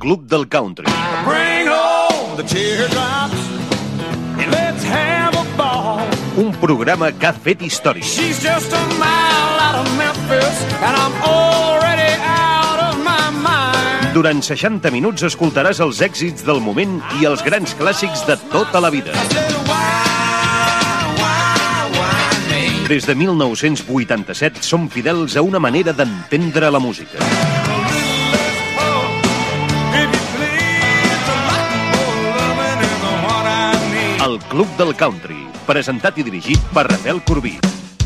Club del Country. Bring home the teardrops and let's have a ball. Un programa que ha fet història. She's just a mile out of Memphis and I'm already out of my mind. Durant 60 minuts escoltaràs els èxits del moment i els grans clàssics de tota la vida. Des de 1987 som fidels a una manera d'entendre la música. El Club del Country, presentat i dirigit per Rafael Corbí.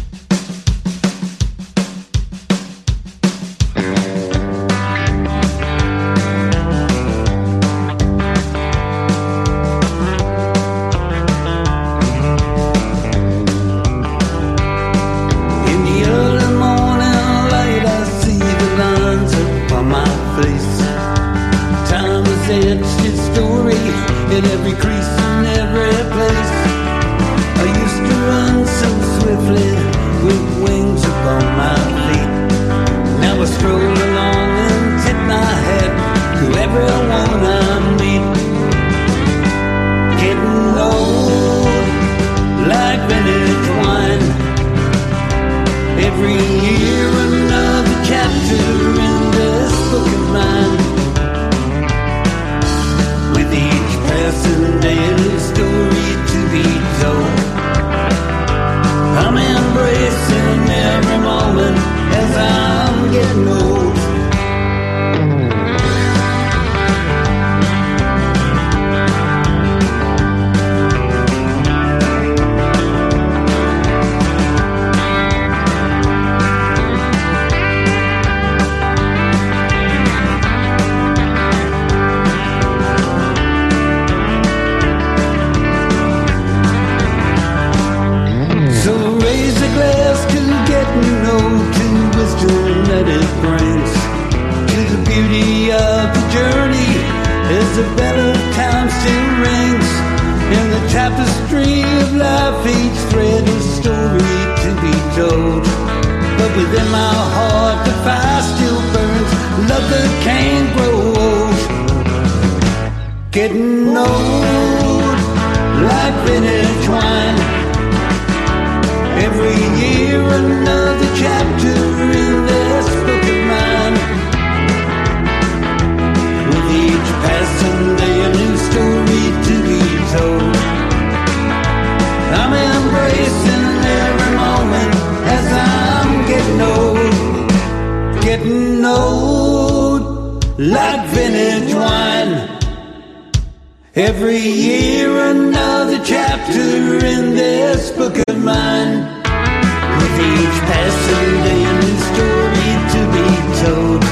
Every year another chapter in this book of mine. With each passing day a new story to be told.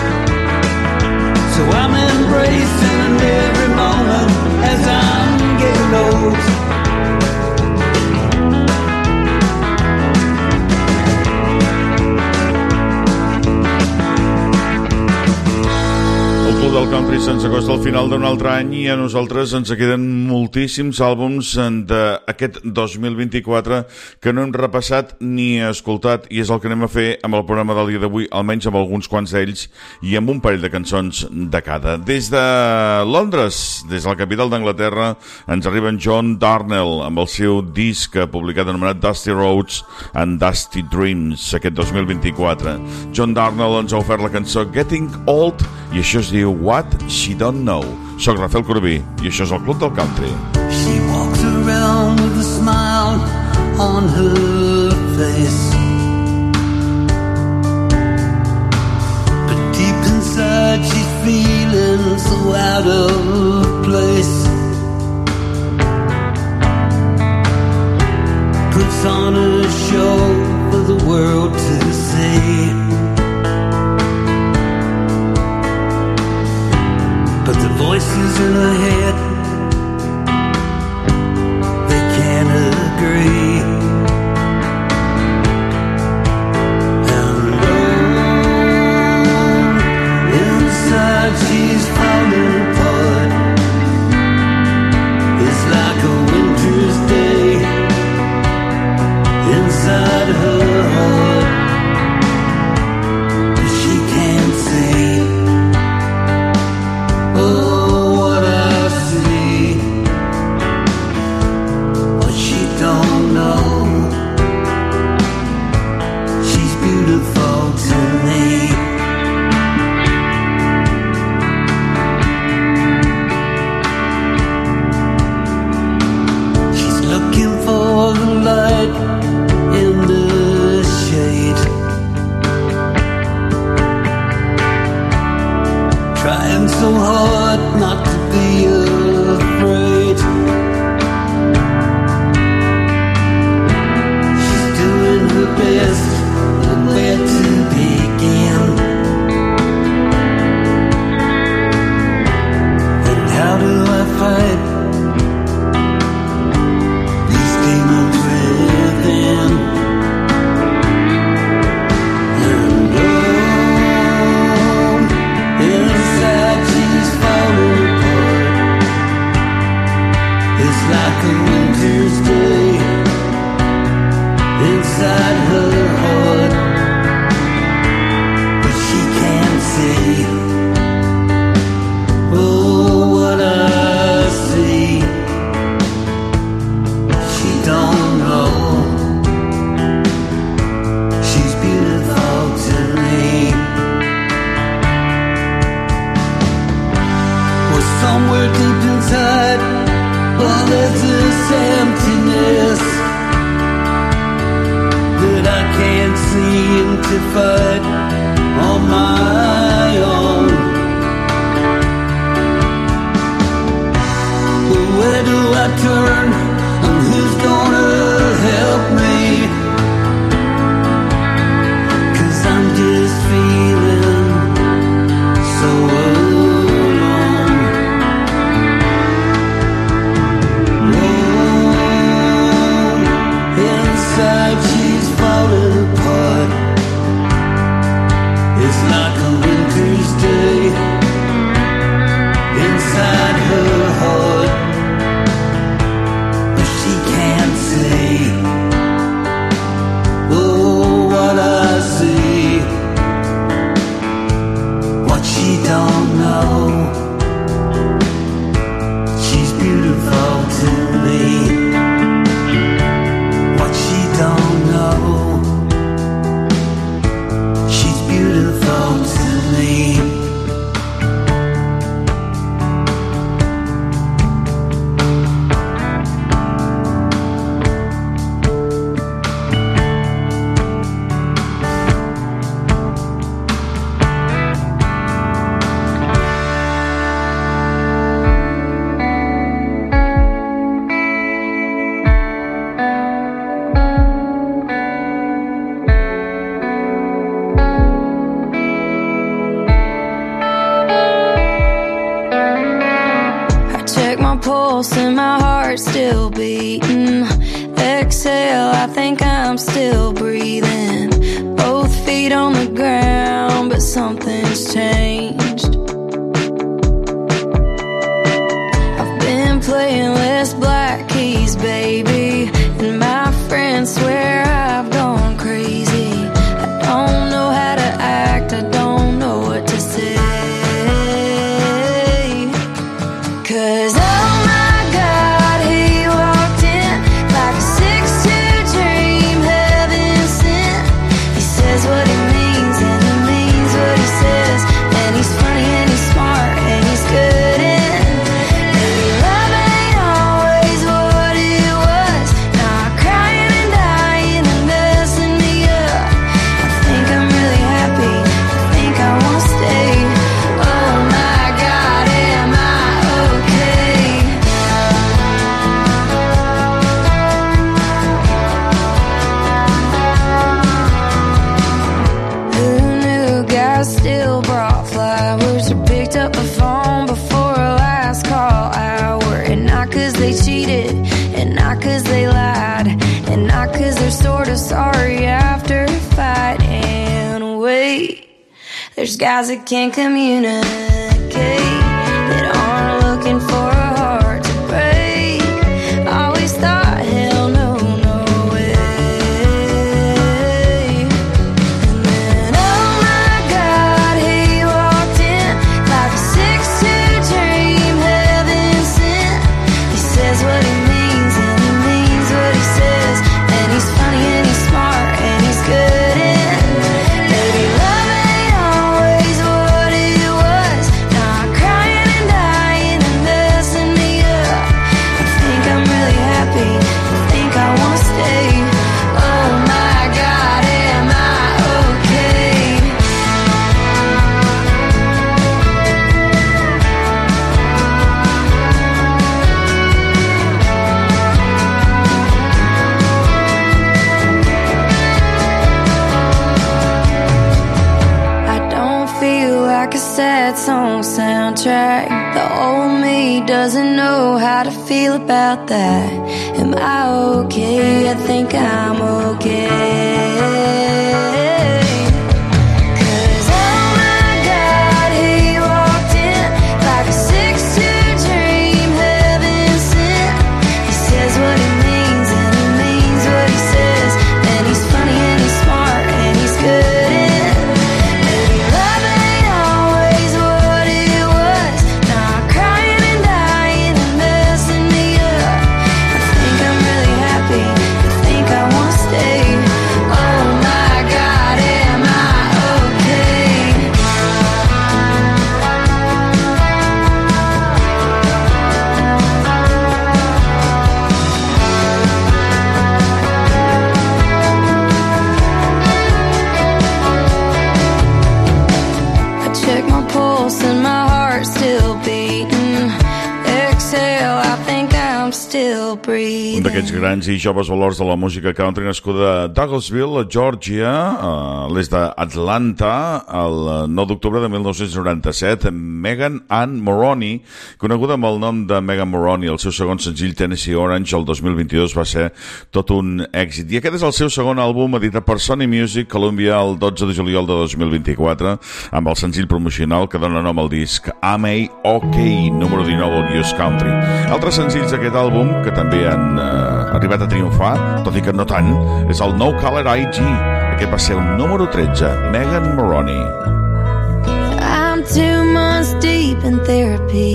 So I'm embracing every moment as I'm getting old. Del country se'ns acosta al final d'un altre any i a nosaltres ens queden moltíssims àlbums d'aquest 2024 que no hem repassat ni escoltat, i és el que anem a fer amb el programa del dia d'avui, almenys amb alguns quants d'ells i amb un parell de cançons de cada. Des de Londres, des de la capital d'Anglaterra, ens arriba en John Darnielle amb el seu disc publicat anomenat Dusty Roads and Dusty Dreams aquest 2024. John Darnielle ens ha ofert la cançó Getting Old i això es diu What She Don't Know. Soc Rafael Corbí i això és el Club del Country. She walks around with a smile on her face, but deep inside she's feeling so out of place. Puts on a show for the world to see, but the voices in her head, they can't agree. And oh, inside she's falling apart. It's like a winter's day inside her heart. She can't say, oh, best of where to begin. And how do I fight these demons within? And inside she's falling apart. It's like a winter's day inside her heart, but she can't see, oh, what I see. She don't know she's beautiful to me. Well, somewhere deep inside, well, there's this emptiness that I can't seem to fight on my own. But where do I turn, and who's gonna help me? 'Cause I'm just feeling so alone. Inside she's falling apart. It's like a winter's day inside her heart, but she can't see, oh, what I see. What she don't know, she's beautiful to me. What she don't know, she's beautiful to me. Pulse and my heart still beating. Exhale, I think I'm still breathing. Both feet on the ground, but something's changed. I've been playing less black keys, baby, and my friends swear I've gone crazy. I don't know how to act, I don't know what to say. 'Cause what he means and he means what he says, and he's funny and he's smart and he's good, and maybe love ain't always what it was. Now I'm crying and dying and messing me up. I think I'm really happy, I think I wanna stay. Oh my God, am I okay? Still brought flowers or picked up the phone before our last call hour. And not 'cause they cheated, and not 'cause they lied, and not 'cause they're sort of sorry after a fight. And wait, there's guys that can't communicate, that aren't looking for a heart to break. Always thought, hell no, no way. What he means and he means what he says, and he's funny and he's smart and he's good, and maybe love ain't always what it was. that song soundtrack. The old me doesn't know how to feel about that. Am I okay? I think I'm okay. Un d'aquests grans i joves valors de la música country, nascuda a Douglasville, a Georgia, a l'est d'Atlanta, el 9 d'octubre de 1997, Megan Ann Moroney, coneguda amb el nom de Megan Moroney. El seu segon senzill, Tennessee Orange, el 2022 va ser tot un èxit. I aquest és el seu segon àlbum, editat per Sony Music Columbia el 12 de juliol de 2024, amb el senzill promocional que dona nom al disc Am I OK, número 19 al News Country. Altres senzills d'aquest àlbum, que també han arribat a triomfar, tot i que no tant, és el No Color IG. Aquest va ser un número 13, Megan Moroney. I'm 2 months deep in therapy,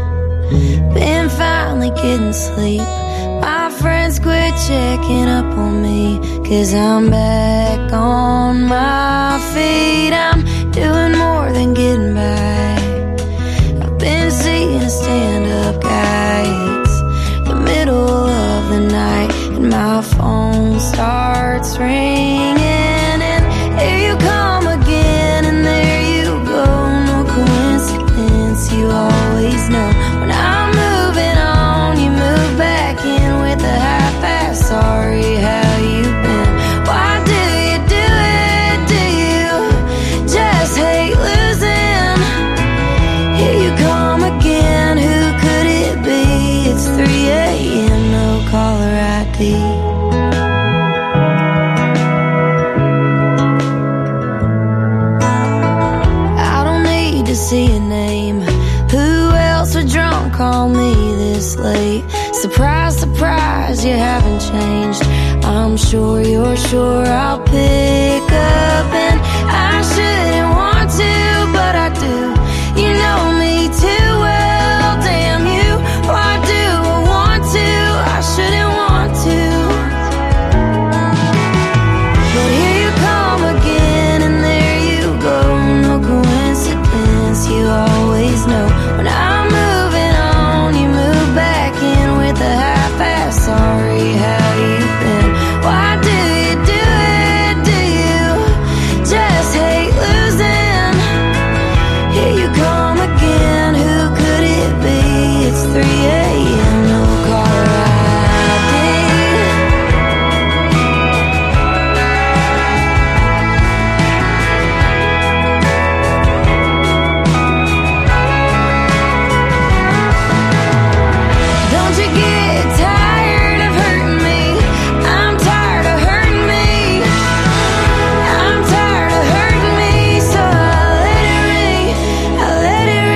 been finally getting sleep. My friends quit checking up on me, 'cause I'm back on my feet. I'm doing more than getting by. I've been seeing a stand-up guy. Middle of the night and my phone starts ringing, and here you come again, and there you go. No coincidence, you always know when I'm moving on, you move back in with a half-ass sorry, how you been? Why do you do it? Do you just hate losing? Here you come again, who could it be? It's 3 a.m., no caller ID. I don't need to see a name. Who else would drunk call me this late? Surprise, surprise, you haven't changed. I'm sure you're sure I'll pick up, and I shouldn't want to, but I do. You know me too well, damn you. Why do I want to? I shouldn't want to. But here you come again, and there you go. No coincidence, you always know when I'm moving on, you move back in with a half-ass sorry, how you been? Why do you do it? Do you just hate losing? Here you come again, who could it be? It's 3 a.m., no caller ID. Don't you get tired of hurting me? I'm tired of hurting me. I'm tired of hurting me, so I let it ring, I let it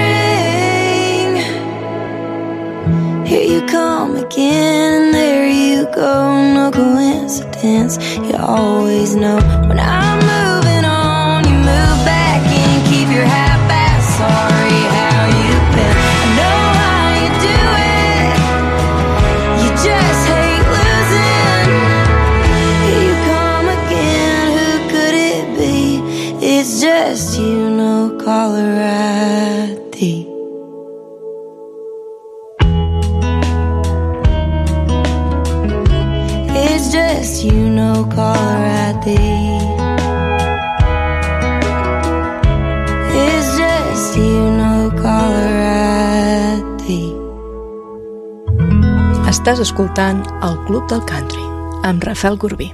ring. Here you come again, and there you go. No coincidence, you always know when I'm moving on, you move back in, keep your half-ass sorry, how you been? I know how you do it. You just hate losing. Here you come again, who could it be? It's just you, no caller ID. It's just you, no caller ID. It's just you, no caller ID. Estàs escoltant el Club del Country amb Rafael Corbí.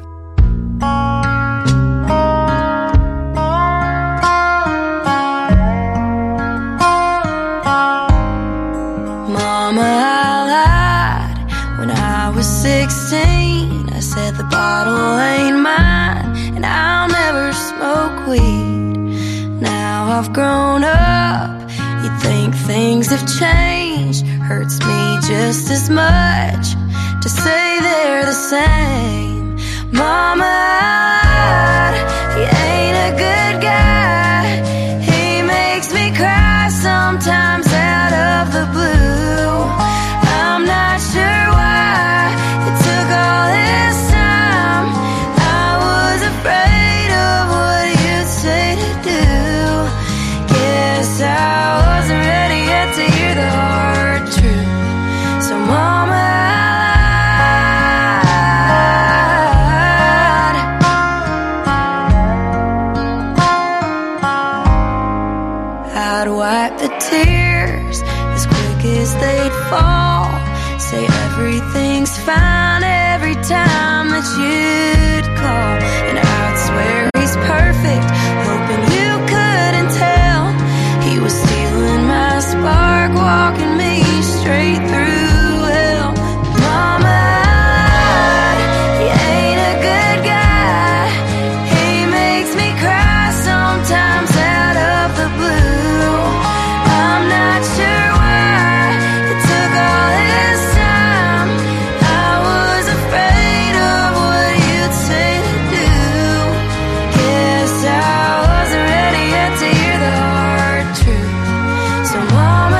I've grown up. You'd think things have changed. Hurts me just as much to say they're the same. Mama, I lied. He ain't a good guy. He makes me cry sometimes out of the blue. I'm not sure why it took all this time. I was afraid of what you'd say to do. Guess I wasn't ready yet to hear the hard truth. So Mama, I'd wipe the tears as quick as they'd fall. Say everything's fine every time that you'd call. And I'd swear he's perfect, hoping you couldn't tell. He was stealing my spark, walking me straight through hell. Mama, I lied. He ain't a good guy. He makes me cry sometimes out of the blue. I'm not sure why it took all this time. I was afraid of what you'd say to do. Guess I wasn't ready yet to hear the hard truth. So Mama,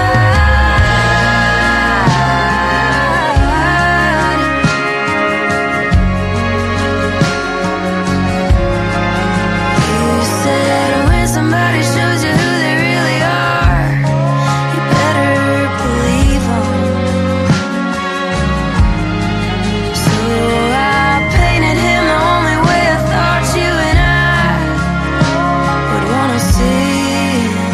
you said when somebody shows you who they really are, you better believe them. So I painted him the only way I thought you and I would want to see him.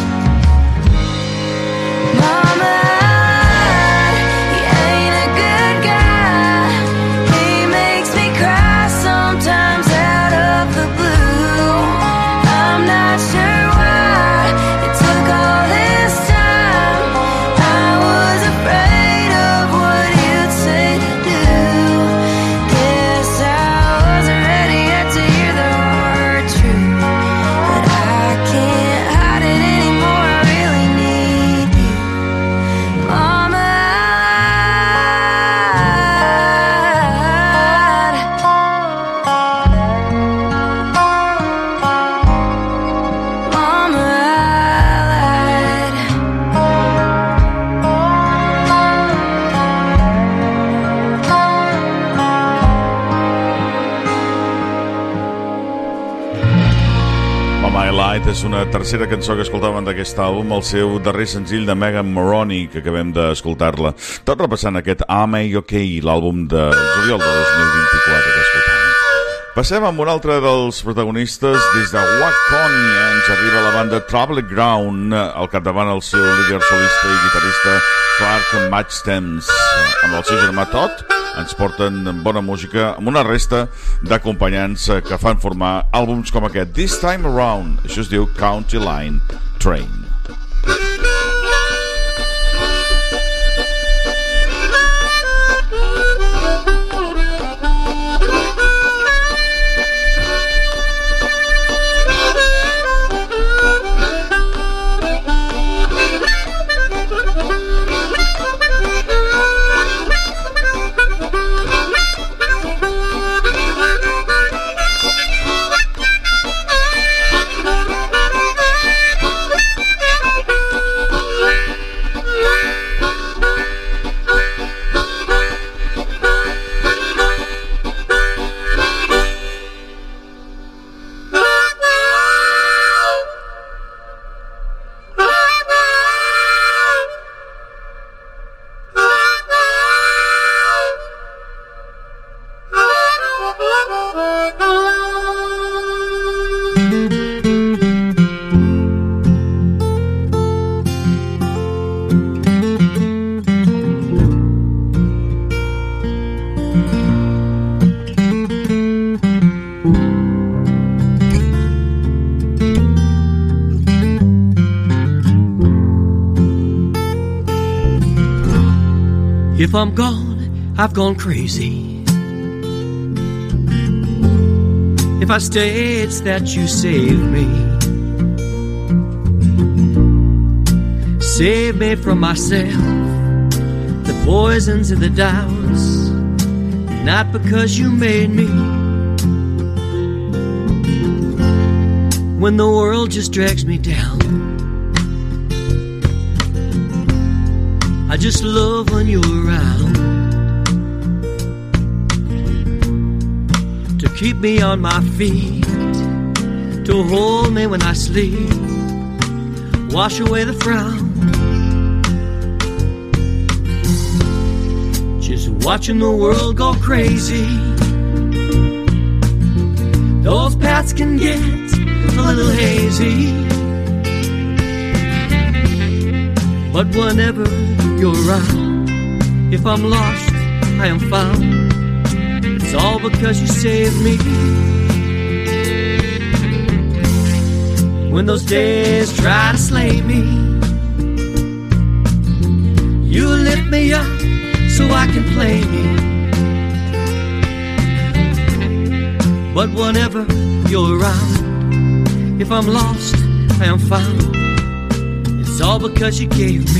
Mama, he ain't a good guy. He makes me cry sometimes out of the blue. I'm not sure why it took all this time. I was afraid of what you'd say to do. Guess I wasn't ready yet to hear the hard truth. But I can't hide it anymore, I really need you. Mama, I lied. Mama, I lied. Mama I Lied és una tercera cançó que escoltàvem d'aquest àlbum, el seu darrer senzill de Megan Moroney, que acabem d'escoltar-la. Tot repassant aquest Am I OK, l'àlbum de juliol de 2024 que escoltàvem. Passem amb un altre dels protagonistes. Des de Waconia ens arriba la banda Troubled Ground, al capdavant el seu líder solista i guitarrista Clark Matchstems. Amb el seu germà Todd ens porten bona música amb una resta d'acompanyants que fan formar àlbums com aquest This Time Around. Això es diu County Line Train. If I'm gone, I've gone crazy. If I stay, it's that you saved me. save me from myself, the poisons and the doubts, not because you made me. When the world just drags me down, I just love when you're around to keep me on my feet, to hold me when I sleep, wash away the frown. Just watching the world go crazy. Those paths can get a little hazy, but whenever you're around, if I'm lost, I am found. It's all because you saved me. When those days try to slay me, you lift me up so I can play me. But whenever you're around, if I'm lost, I am found. It's all because you gave me.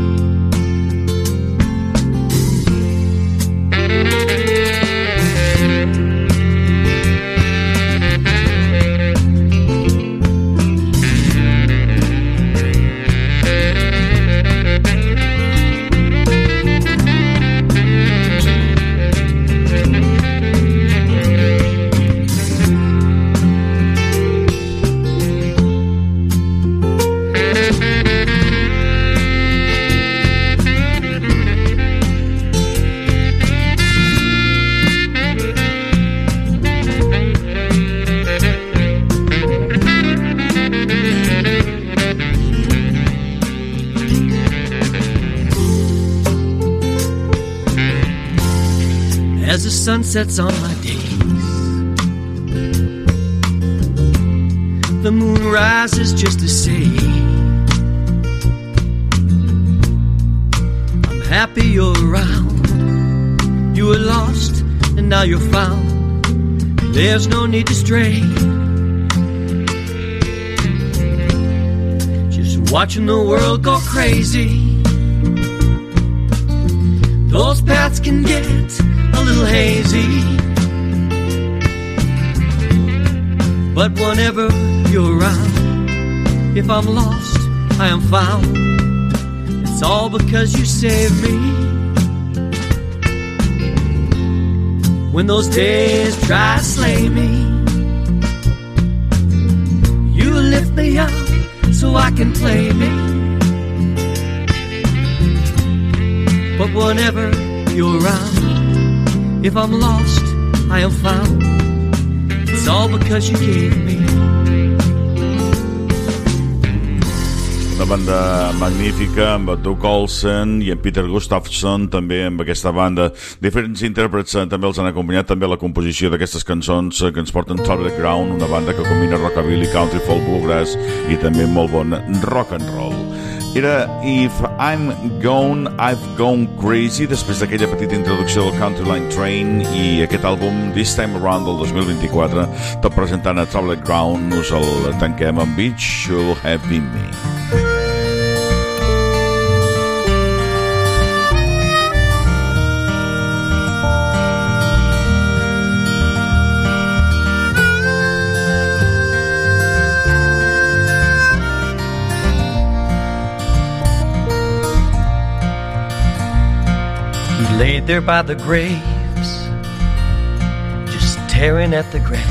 As the sun sets on my days, the moon rises just to say I'm happy you're around. You were lost and now you're found. There's no need to stray. Just watching the world go crazy. Those paths can get a little hazy, but whenever you're around, if I'm lost, I am found. It's all because you saved me. When those days try to slay me, you lift me up so I can play me. But whenever you're around, if I'm lost, I am found. It's all because you gave me. Una banda magnífica amb Doug Olsen i en Peter Gustafson, també amb aquesta banda. Diferents intèrprets també els han acompanyat també a la composició d'aquestes cançons que ens porten Traveling Ground, una banda que combina rockabilly, country, folk, bluegrass i també molt bon rock and roll. Era If I'm Gone, I've Gone Crazy, després d'aquella petita introducció del Country Line Train i aquest àlbum This Time Around del 2024, tot presentant a Traveling Ground. Us el tanquem amb It Should Have Been Me. Laid there by the graves, just tearing at the grass.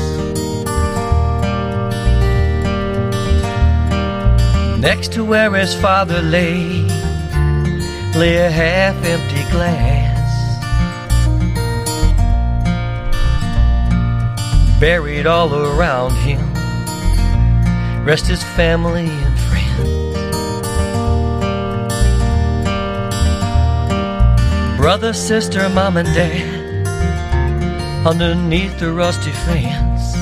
Next to where his father lay a half-empty glass. Buried all around him rest his family and friends. Brother, sister, mom and dad underneath the rusty fence.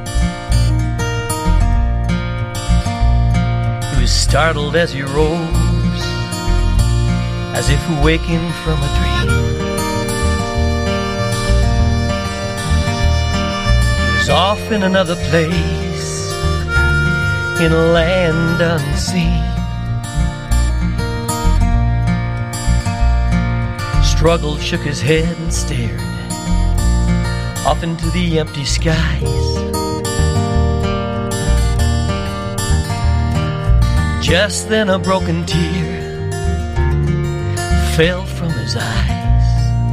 He was startled as he rose, as if waking from a dream. He was off in another place, in a land unseen. struggled, shook his head and stared off into the empty skies. Just then a broken tear fell from his eyes.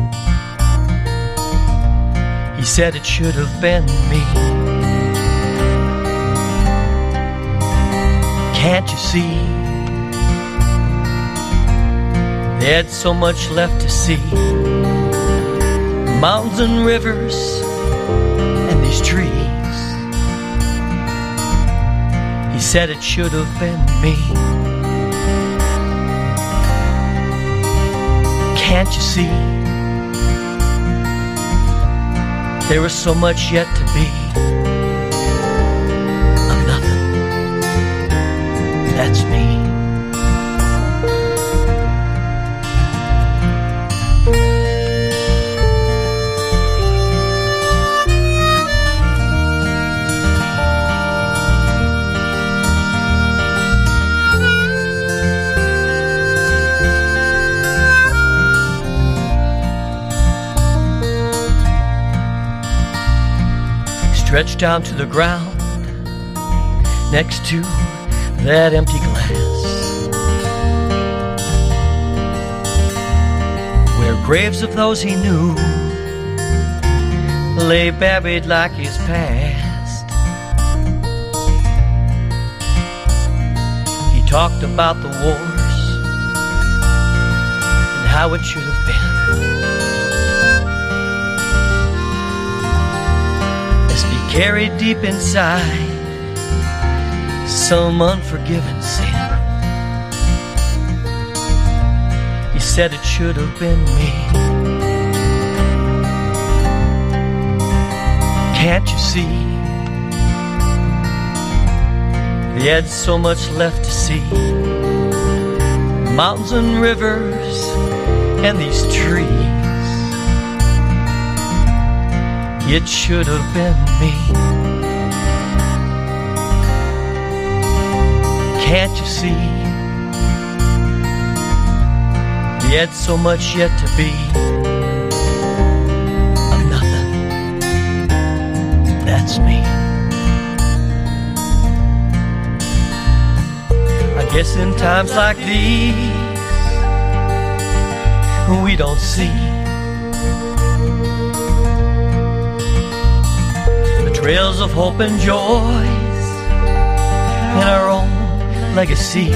He said it should have been me. Can't you see? They had so much left to see. Mountains and rivers and these trees. He said it should have been me. Can't you see? There was so much yet to be. Of nothing. That's me. Stretched down to the ground next to that empty glass, where graves of those he knew lay buried like his past. He talked about the wars and how it should have been. Carried deep inside some unforgiven sin. He said it should have been me. Can't you see? They had so much left to see. Mountains and rivers and these trees. It should have been me. Can't you see? He had so much yet to be. Of nothing. That's me. I guess in times like these we don't see trails of hope and joys in our own legacies.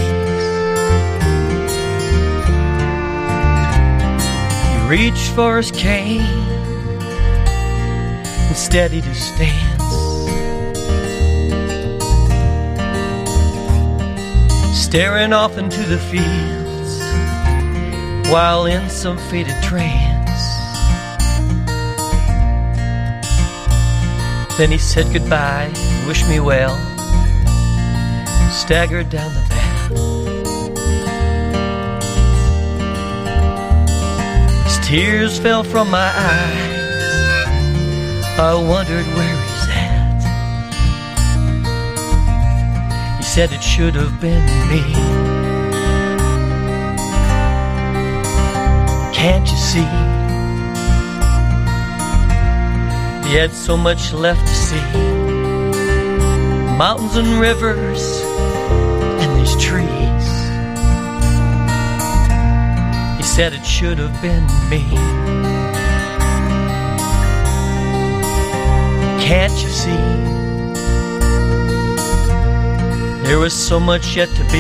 He reached for his cane and steadied his stance, staring off into the fields while in some faded trance. Then he said goodbye, wished me well, staggered down the path. His tears fell from my eyes, I wondered where he's at. He said it should have been me. Can't you see? He had so much left to see. Mountains and rivers and these trees. He said it should have been me. Can't you see? There was so much yet to be.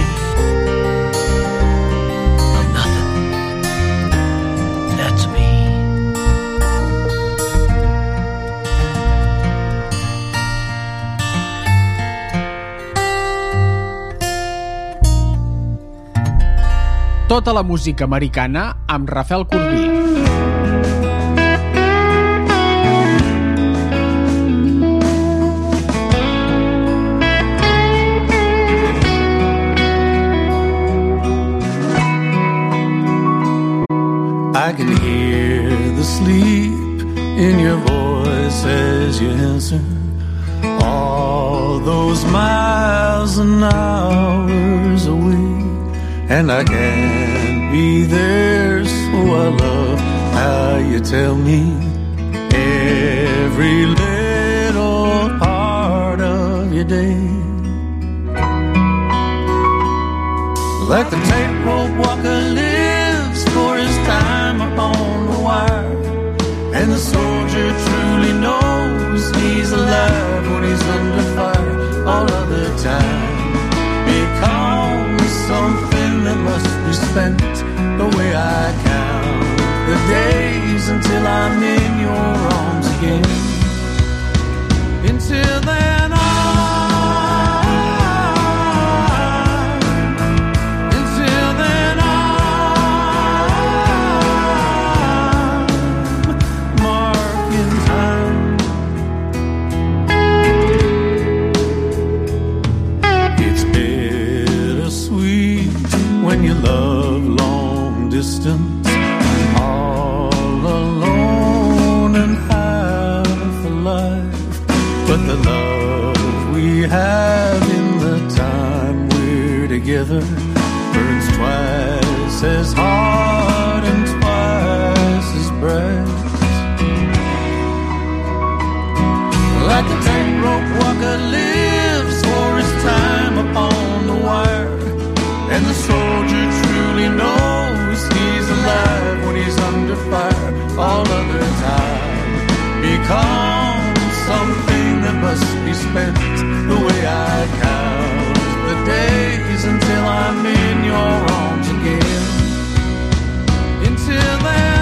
Of nothing. That's me. Tota la música americana amb Rafael Corbí. I can hear the sleep in your voice as you answer. All those miles and hours away, and I can't be there, so I love you tell me every little part of your day. Like the tightrope walker lives for his time upon the wire, and the soldier truly knows he's alive when he's under fire all of the time. Becomes something that must be spent the way I count the days until I'm in your arms again. Until then distance, all alone and half alive. But the love we have in the time we're together burns twice as hard and twice as bright. Like a tightrope walker lives for his time upon the wire, and the soldier truly knows he's alive when he's under fire all of the time. Becomes something that must be spent the way I count the days until I'm in your arms again. Until then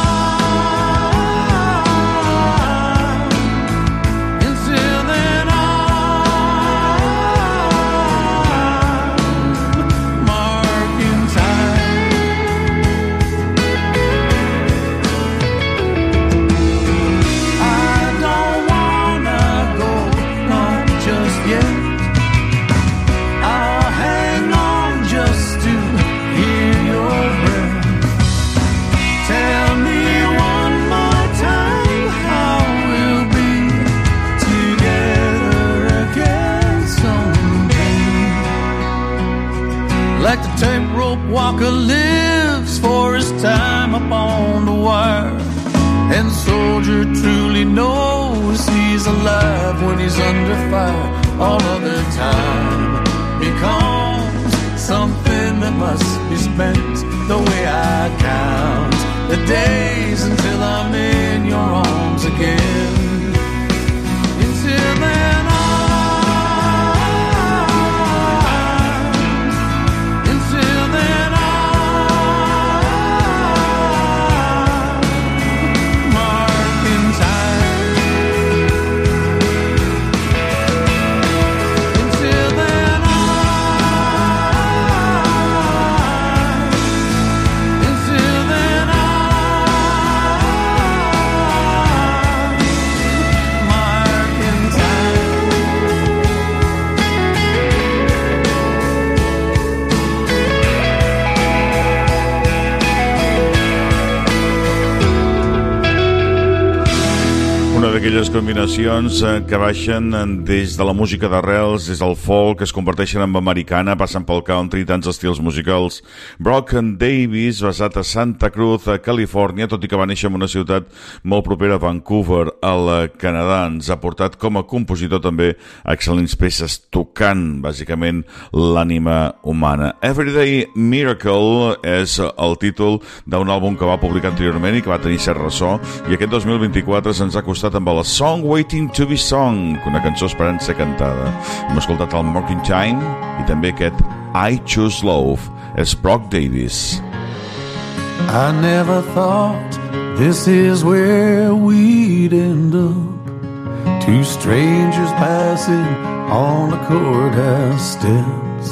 like the tightrope walker lives for his time upon the wire, and the soldier truly knows he's alive when he's under fire all of the time. Becomes something that must be spent the way I count the days until I'm in your arms again. Until then d'aquelles combinacions que baixen des de la música d'arrels, des del folk, es converteixen en americana, passen pel country, tants estils musicals. Brock Davis, basat a Santa Cruz, a Califòrnia, tot i que va néixer en una ciutat molt propera a Vancouver, al Canadà, ens ha portat com a compositor també excel·lents peces tocant, bàsicament, l'ànima humana. Everyday Miracle és el títol d'un àlbum que va publicar anteriorment i que va tenir cert ressò, i aquest 2024 se'ns ha costat amb la Song Waiting to be Sung, una cançó esperant ser cantada. Hem escoltat el Morning Time i també aquest I Choose Love. És Brock Davis. I never thought this is where we'd end up, two strangers passing on the courthouse steps.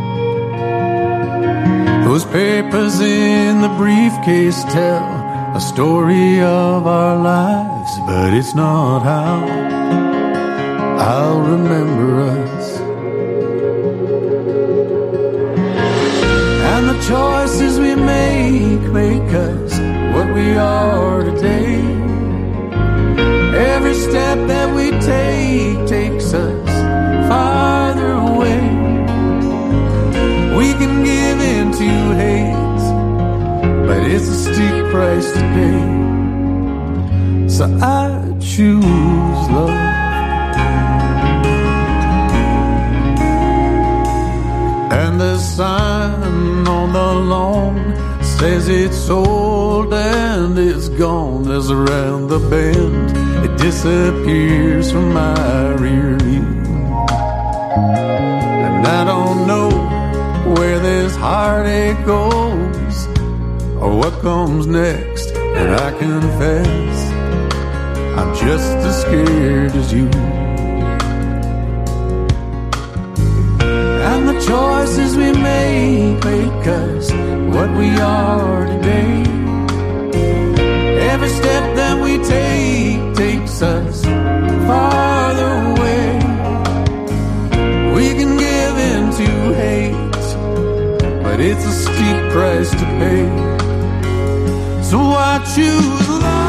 Those papers in the briefcase tell a story of our lives, but it's not how I'll remember us. And the choices we make us what we are today. Every step that we take takes us farther away. We can give in to hate, but it's a steep price to pay. So I choose love. And the sign on the lawn says it's old and it's gone. As around the bend it disappears from my rear view. And I don't know where this heartache goes or what comes next. And I confess I'm just as scared as you. And the choices we make us what we are today. Every step that we take takes us farther away. We can give in to hate, but it's a steep price to pay. So I choose love.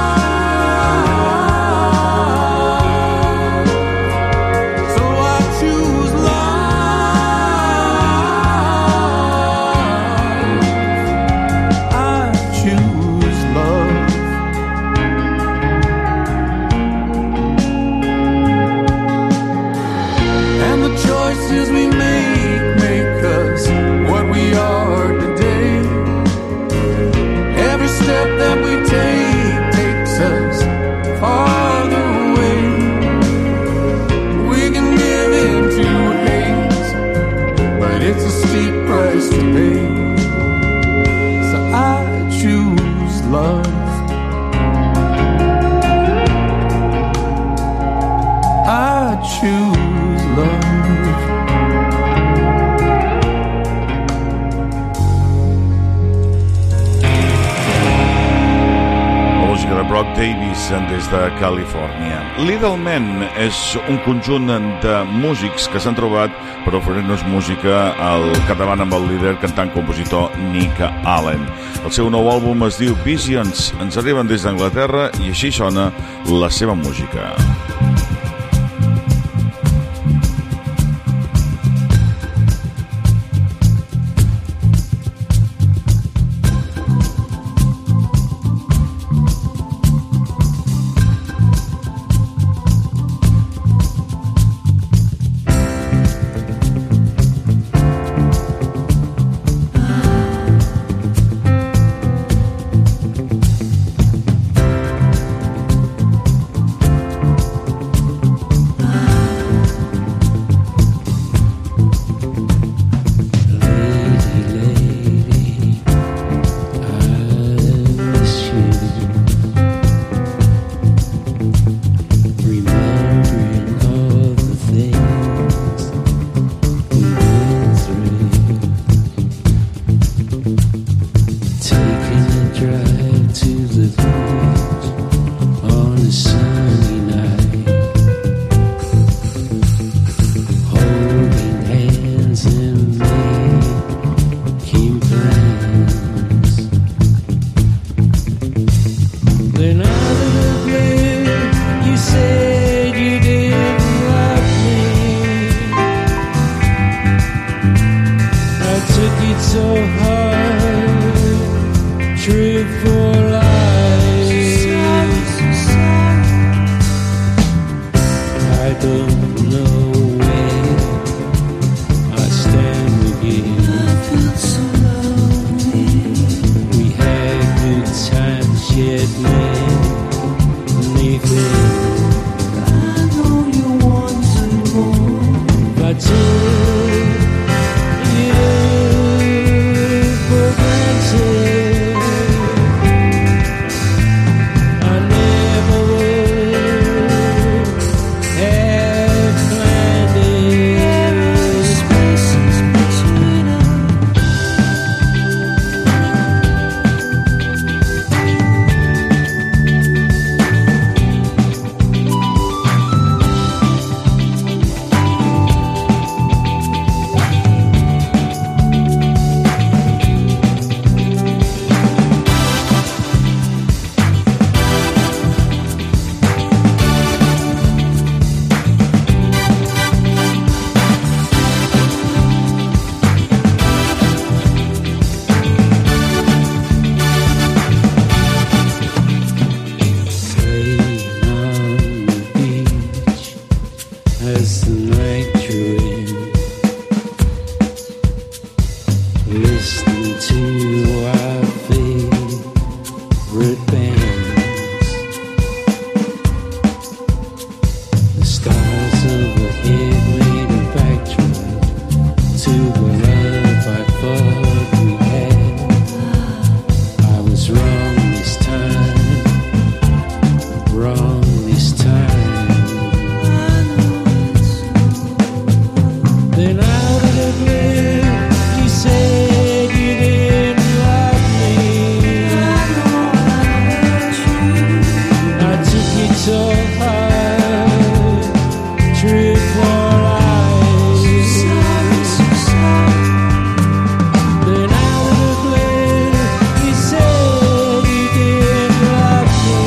Brock Davis des de Califòrnia. Little Men és un conjunt de músics que s'han trobat per oferir-nos música al capdavant amb el líder cantant-compositor Nick Allen. El seu nou àlbum es diu Visions. Ens arriben des d'Anglaterra i així sona la seva música. as the night drew in, listening to our favorite bands. The stars overhead made a backdrop to the love I thought we had. I was wrong this time, wrong this time. Then out of the blue, you said you didn't love me. I took it so hard, trip for life. Then out of the blue, you said you didn't love me.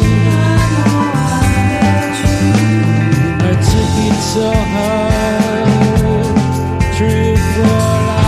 I took it so hard, trip for life.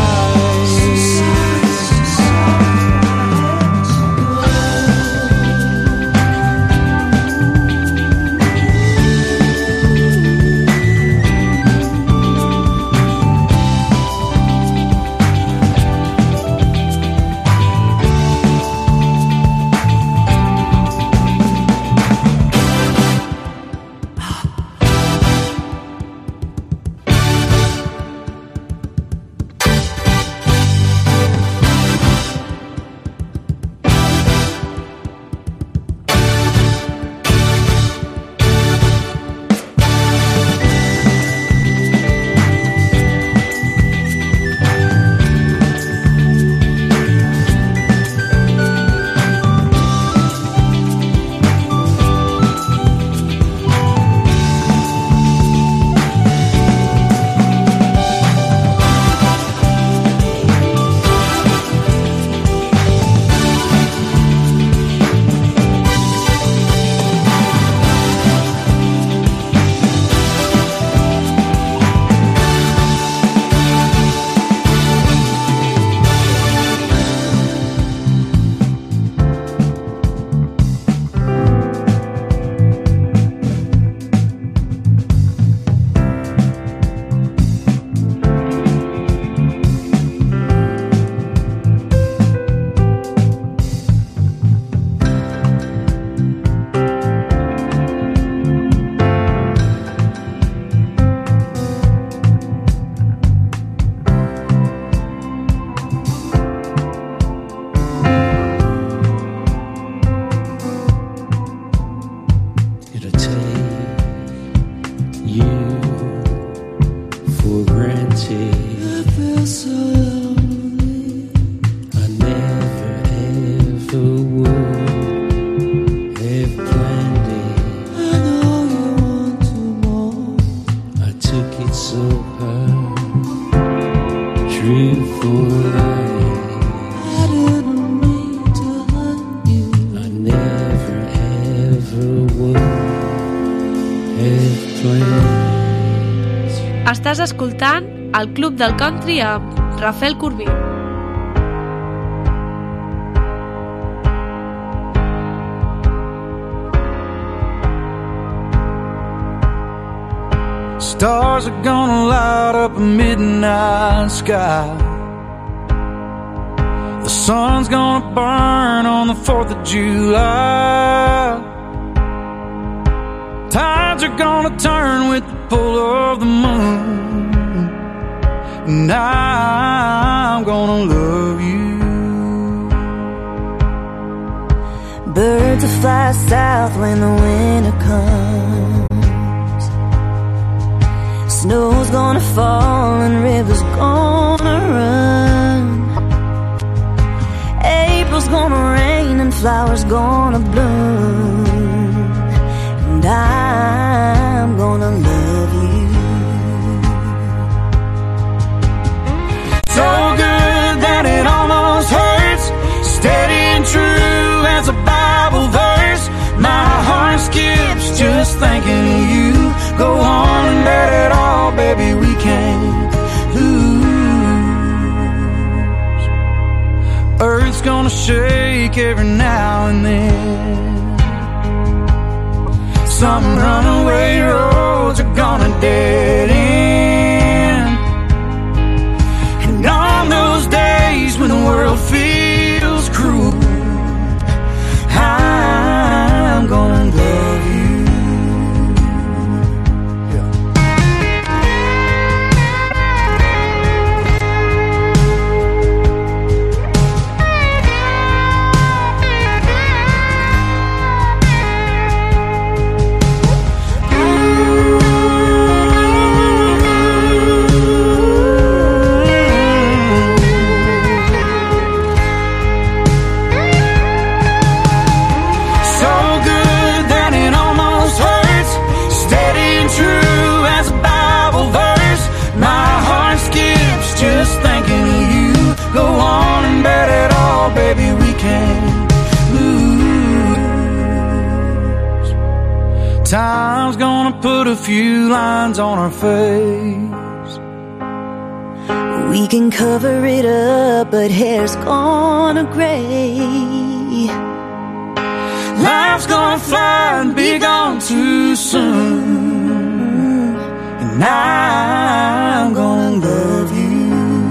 It'll take you for granted. I feel so lonely. I never ever would have planned it. I know you want to more. I took it so hard, true for life. I didn't mean to hurt you. I never ever would have planned. Estàs escoltant el Club del Country amb Rafael Corbí. Stars are gonna light up a midnight sky. The sun's gonna burn on the 4th of July. Tides are gonna turn with the pull of the moon, and I'm gonna love you. Birds will fly south when the winter comes. Snow's gonna fall and rivers gonna run. April's gonna rain and flowers gonna bloom, and I'm gonna love you. So good that it almost hurts, steady and true as a Bible verse. My heart skips just thinking of you. Go on and let it all, baby, we can't lose. Earth's gonna shake every now and then. Some runaway roads are gonna dead put a few lines on our face. We can cover it up, but hair's gonna gray. Life's gonna fly and be gone too soon, and I'm gonna love you.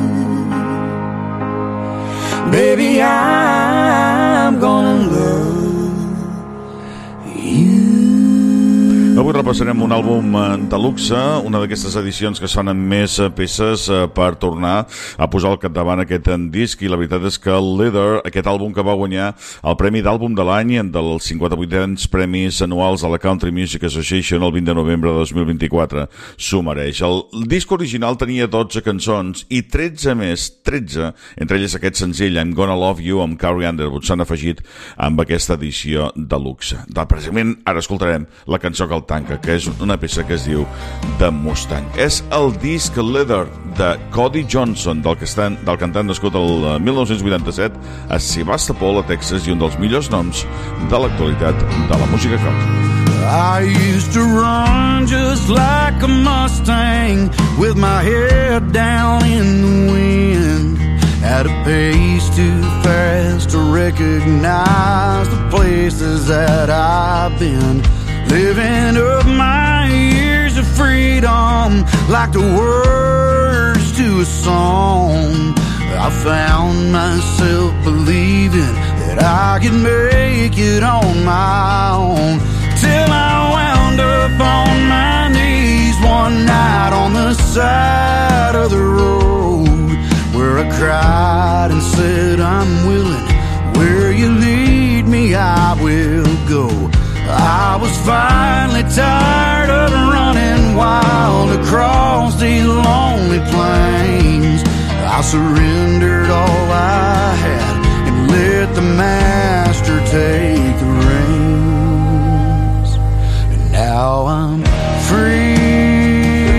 Baby, I'm gonna love you. Avui repassarem un àlbum de luxe, una d'aquestes edicions que es fan amb més peces per tornar a posar al capdavant aquest disc, i la veritat és que el Leather, aquest àlbum que va guanyar el Premi d'Àlbum de l'any dels 58 premis anuals de la Country Music Association el 20 de novembre de 2024, s'ho mereix. El disc original tenia 12 cançons i 13 més, 13, entre elles aquest senzill I'm Gonna Love You amb Carrie Underwood, s'han afegit amb aquesta edició de luxe. Precisament ara escoltarem la cançó que el tanca, que és una peça que es diu The Mustang. És el disc Leather de Cody Johnson, del cantant nascut el 1987 a Sebastopol, a Texas, i un dels millors noms de l'actualitat de la música country. I used to run just like a Mustang with my head down in the wind, at a pace too fast to recognize the places that I've been. Living up my years of freedom like the words to a song. I found myself believing that I could make it on my own, till I wound up on my knees one night on the side of the road, where I cried and said, I'm willing, where you lead me I will go. I was finally tired of running wild across these lonely plains. I surrendered all I had and let the master take the reins. And now I'm free.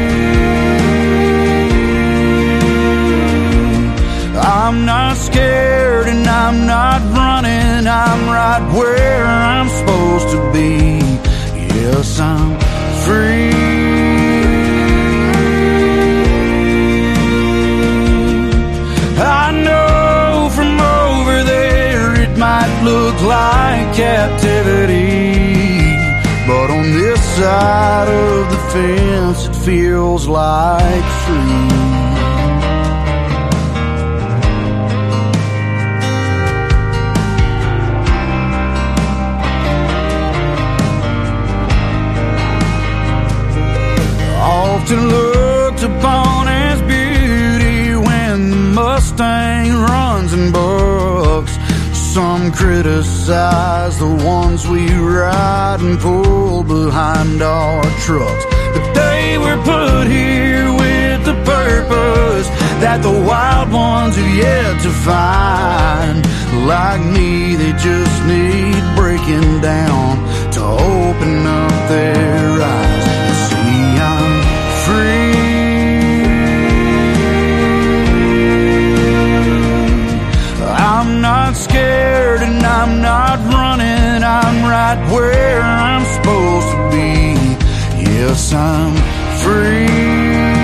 I'm not scared and I'm not running. I'm right where I'm supposed to be. Yes, I'm free. I know from over there it might look like captivity, but on this side of the fence it feels like free. Often looked upon as beauty when the Mustang runs and bucks. Some criticize the ones we ride and pull behind our trucks, but they were put here with the purpose that the wild ones have yet to find. Like me, they just need breaking down to open up their eyes and see I'm free. I'm not scared and I'm not running. I'm right where I'm supposed to be. Yes, I'm free.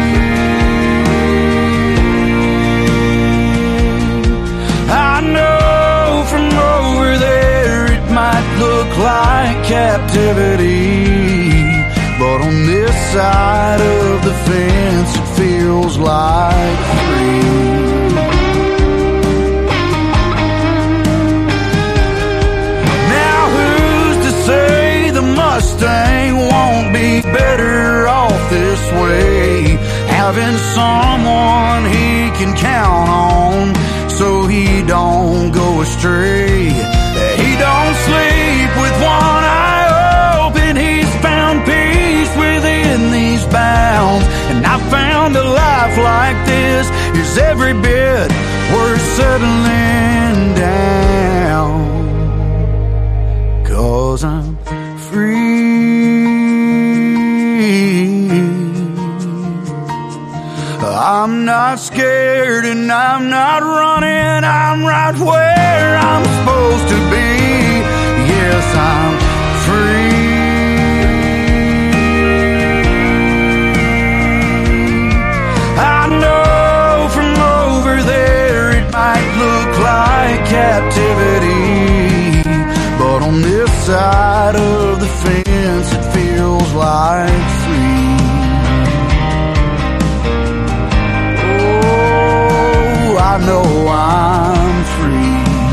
I know from over there it might look like captivity, but on this side of the fence it feels like free. Now who's to say the Mustang won't be better off this way, having someone he can count on so he don't go astray. He don't sleep with one eye open. He's found peace within these bounds, and I found a life like this is every bit worth settling down, 'cause I'm free. I'm not scared and I'm not running. I'm right where I'm supposed to be. Yes, I'm free. side of the fence, it feels like free. Oh, I know I'm free.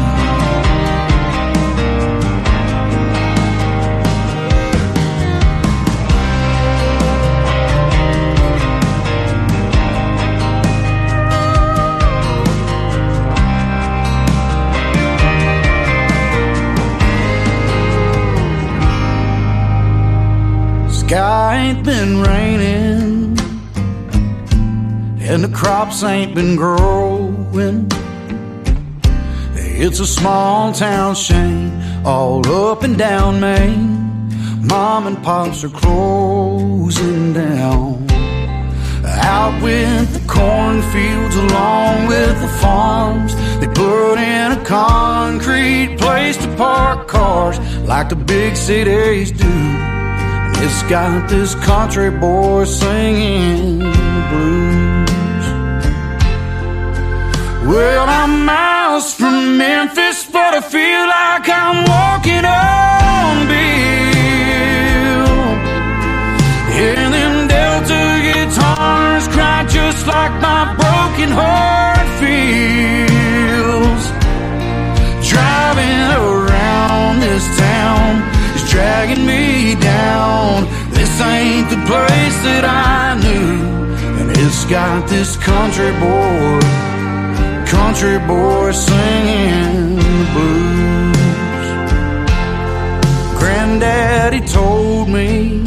Sky ain't been raining, and the crops ain't been growing. It's a small town shame all up and down Main. Mom and pops are closing down. Out with the cornfields along with the farms, they put in a concrete place to park cars like the big cities do. It's got this country boy singing the blues. Well, I'm miles from Memphis, but I feel like I'm walking on Bill. And them Delta guitars cry just like my broken heart feels. Driving around this town is dragging me down. This ain't the place that I knew, and it's got this country boy singing the blues. Granddaddy told me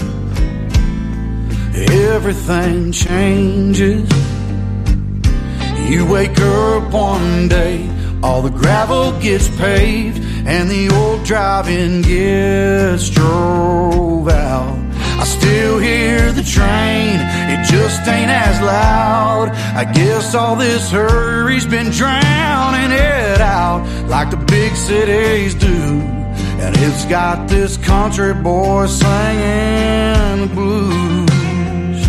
everything changes. You wake up one day, all the gravel gets paved, and the old drive-in gets drove out. I still hear the train, it just ain't as loud. I guess all this hurry's been drowning it out like the big cities do. And it's got this country boy singing the blues.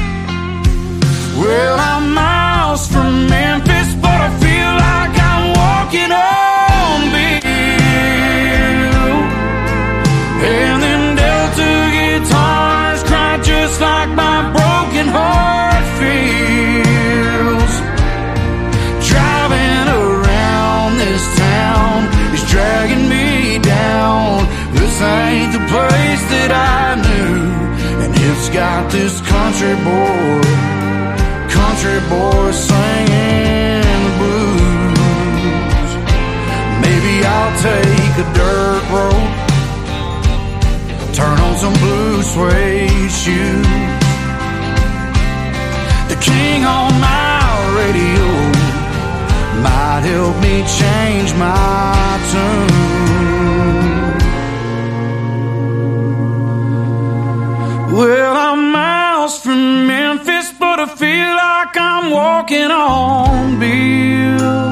Well, I'm miles from Memphis, but I feel like I'm walking on Bill. And them Delta guitars cry just like my broken heart feels. Driving around this town is dragging me down. This ain't the place that I knew, and it's got this country boy singing the blues. Maybe I'll take a dirt road, turn on some blue suede shoes. The king on my radio might help me change my tune. Well, I'm miles from Memphis, but I feel like I'm walking on Bill.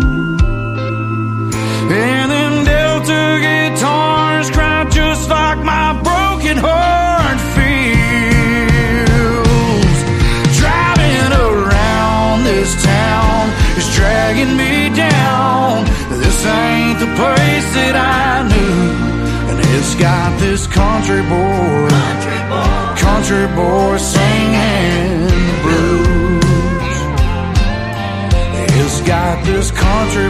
And them Delta guitars cry just like my broken heart feels. Driving around this town is dragging me down. This ain't the place that I knew, and it's got this country boy singing the blues. It's got this country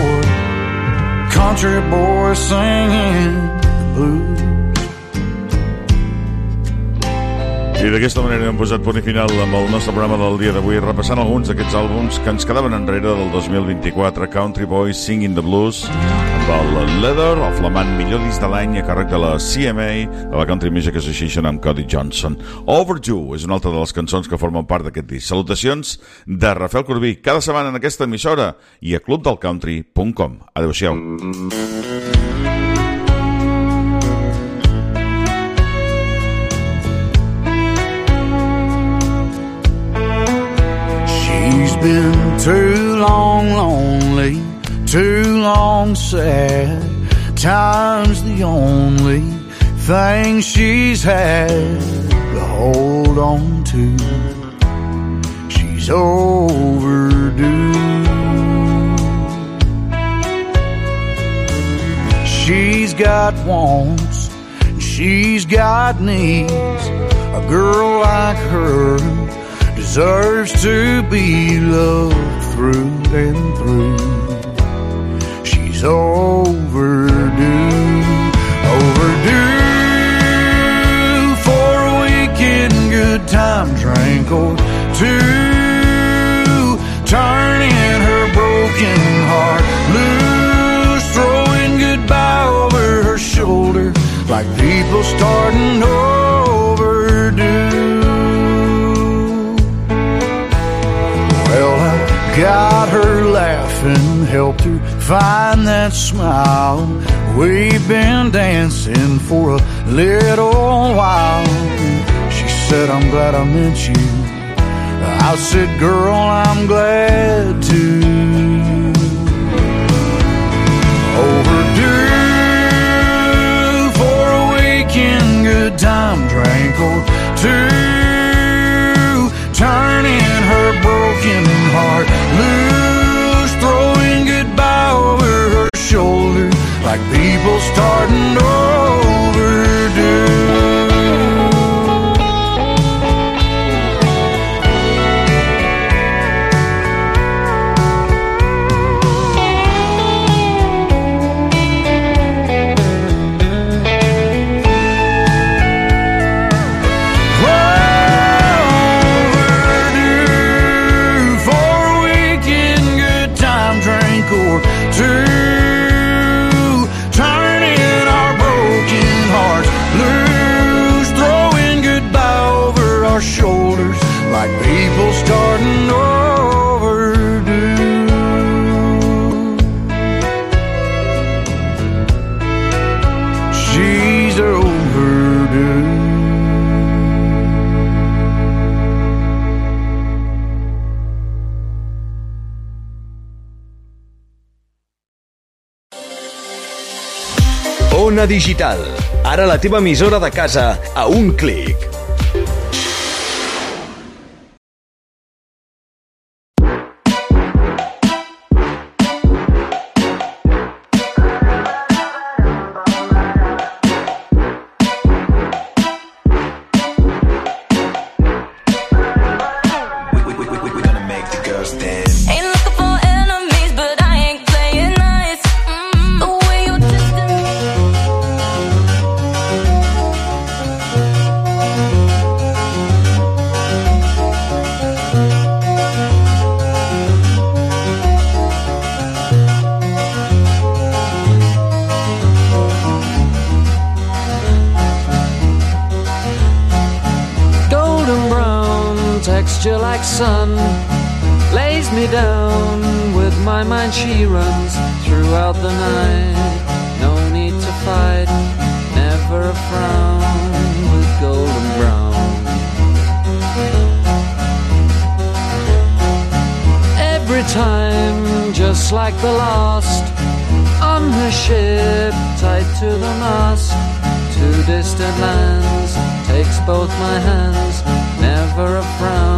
boy singing the blues. I d'aquesta manera hem posat punt i final amb el nostre programa del dia d'avui, repassant alguns d'aquests àlbums que ens quedaven enrere del 2024. Country Boys Singing the Blues, amb el Leather, el flamant millor disc de l'any a càrrec de la CMA, de la Country Music Association, amb Cody Johnson. Overdue és una altra de les cançons que formen part d'aquest disc. Salutacions de Rafael Corbí, cada setmana en aquesta emissora i a clubdelcountry.com. Adéu-siau. She's been too long lonely, too long sad. Time's the only thing she's had to hold on to. She's overdue. She's got wants, and she's got needs. A girl like her deserves to be loved through and through. She's overdue, overdue for a weekend good time drink or two. Turning her broken heart loose, throwing goodbye over her shoulder like people starting overdue. Well, I got her laughing, helped her find that smile. We've been dancing for a little while. She said, I'm glad I met you. I said, girl, I'm glad to. Overdue for a weekend good time drink or two. Turning her broken heart loose, throwing goodbye over her shoulder like people starting overdue. Shoulders like people starting overdue. She's overdue. Ona Digital, ara la teva emissora de casa a un clic. Like sun lays me down. With my mind she runs throughout the night. No need to fight, never a frown. With golden brown, every time just like the last. On her ship tied to the mast, to distant lands takes both my hands. Never a frown.